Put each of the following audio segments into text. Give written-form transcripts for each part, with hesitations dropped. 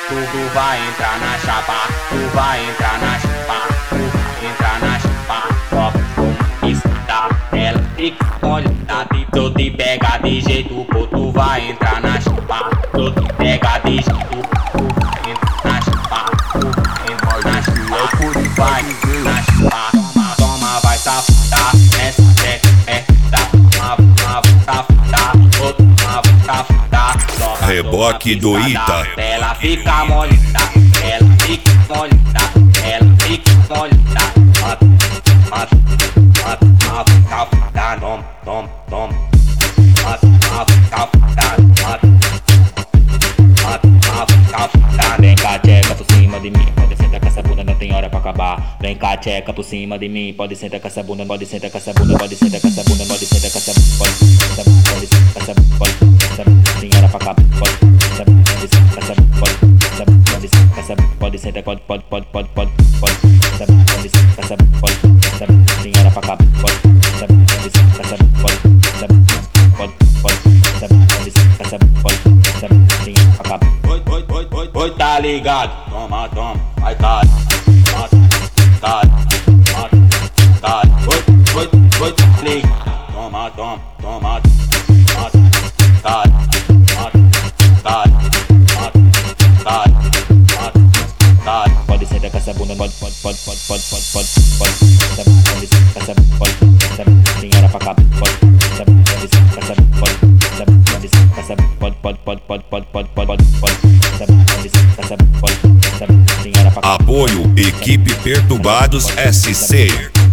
Tu vai entrar na chapa, tu vai entrar na chapa, tu vai entrar na chapa. Só conquista, ela fica molhada. Tu te pega de jeito, pô, tu vai entrar na chapa. Tu te pega de jeito, tu vai entrar na chapa. Tu vai entrar na chapa, tu vai na chapa. Toma, toma, vai safada, nessa Reboque do Ita. Ela fica molhada, ela fica molhada, ela fica molhada. Tom, tom, tom. Vem cá, tcheca por cima de mim, pode sentar com essa bunda, não tem hora pra acabar. Vem cá, tcheca por cima de mim, pode sentar com essa bunda, pode sentar com essa bunda, pode sentar com essa bunda, pode sentar com essa bunda, pode sentar com essa bunda, pode sentar com essa bunda, tem hora pra acabar. Pode sentar com essa bunda, pode sentar com essa bunda, pode sentar com essa bunda, pode sentar com essa bunda, tem hora pra acabar. Pode sentar com essa bunda, pode sentar com essa bunda, tem hora pra acabar. Oi, tá ligado? Toma, toma, vai tá, tá, oi, tá ligado? Toma, toma, toma, tá, pode sentar com essa bunda, pode sentar com essa bunda, tem hora pra acabar. Pode sentar com essa bunda, pode sentar com essa bunda, Apoio Equipe Perturbados SC.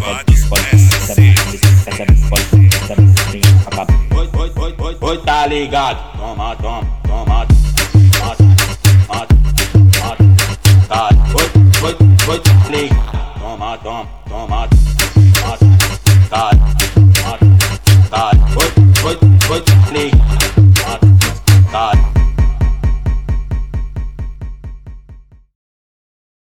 Oi, tá ligado? Toma, toma, toma, oi, tá ligado? Toma, toma, toma.